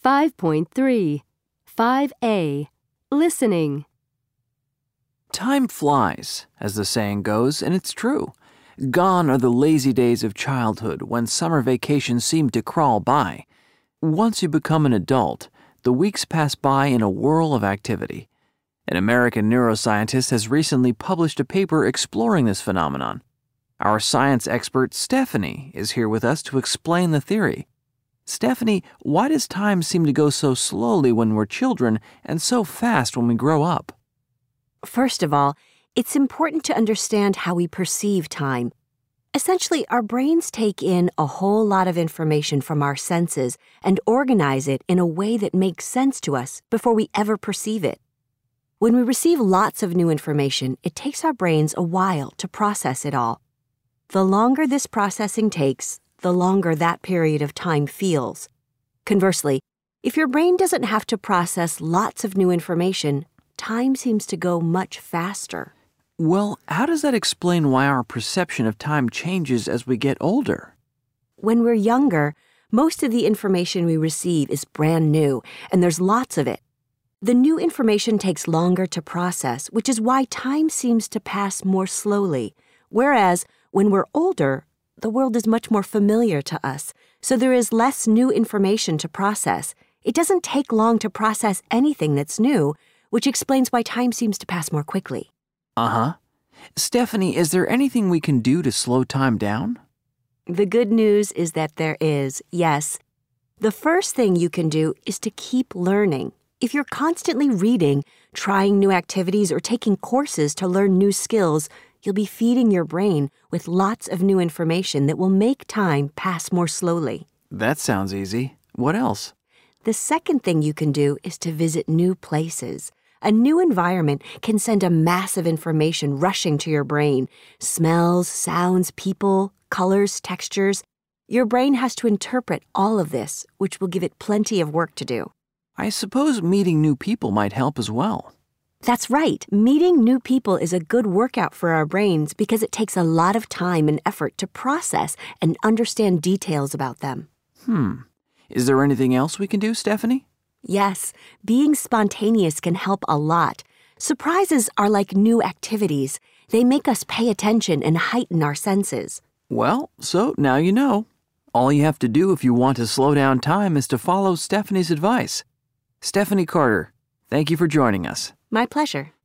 5.3. 5A. Listening. Time flies, as the saying goes, and it's true. Gone are the lazy days of childhood when summer vacations seemed to crawl by. Once you become an adult, the weeks pass by in a whirl of activity. An American neuroscientist has recently published a paper exploring this phenomenon. Our science expert, Stephanie, is here with us to explain the theory. Stephanie, why does time seem to go so slowly when we're children and so fast when we grow up? First of all, it's important to understand how we perceive time. Essentially, our brains take in a whole lot of information from our senses and organize it in a way that makes sense to us before we ever perceive it. When we receive lots of new information, it takes our brains a while to process it all. The longer this processing takes, the longer that period of time feels. Conversely, if your brain doesn't have to process lots of new information, time seems to go much faster. Well, how does that explain why our perception of time changes as we get older? When we're younger, most of the information we receive is brand new, and there's lots of it. The new information takes longer to process, which is why time seems to pass more slowly. Whereas, when we're older, the world is much more familiar to us, so there is less new information to process. It doesn't take long to process anything that's new, which explains why time seems to pass more quickly. Uh-huh. Stephanie, is there anything we can do to slow time down? The good news is that there is, yes. The first thing you can do is to keep learning. If you're constantly reading, trying new activities, or taking courses to learn new skills, you'll be feeding your brain with lots of new information that will make time pass more slowly. That sounds easy. What else? The second thing you can do is to visit new places. A new environment can send a massive information rushing to your brain. Smells, sounds, people, colors, textures. Your brain has to interpret all of this, which will give it plenty of work to do. I suppose meeting new people might help as well. That's right. Meeting new people is a good workout for our brains because it takes a lot of time and effort to process and understand details about them. Is there anything else we can do, Stephanie? Yes, being spontaneous can help a lot. Surprises are like new activities. They make us pay attention and heighten our senses. Well, so now you know. All you have to do if you want to slow down time is to follow Stephanie's advice. Stephanie Carter, thank you for joining us. My pleasure.